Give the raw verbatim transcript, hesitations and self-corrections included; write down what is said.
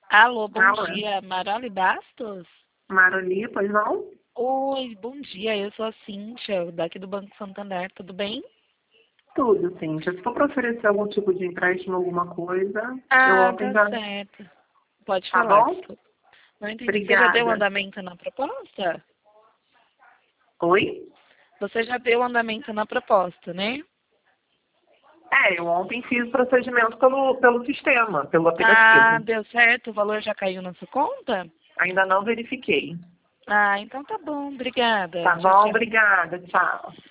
Alô, bom Alô, dia, Maroli Bastos? Maroli, pois não? Oi, bom dia, eu sou a Cíntia, daqui do Banco Santander, tudo bem? Tudo, Cíntia. Se for para oferecer algum tipo de empréstimo, alguma coisa, eu Ah, ontem tá já... certo. Pode Tá falar, bom? desculpa. Não entendi, você já deu Obrigada. andamento na proposta? Oi? Você já deu andamento na proposta, né? É, eu ontem fiz o procedimento pelo, pelo sistema, pelo Ah, aplicativo. deu certo, o valor já caiu na sua conta? Ainda não verifiquei. Ah, então tá bom, obrigada. Tá Tchau, bom? tchau. Obrigada. Tchau.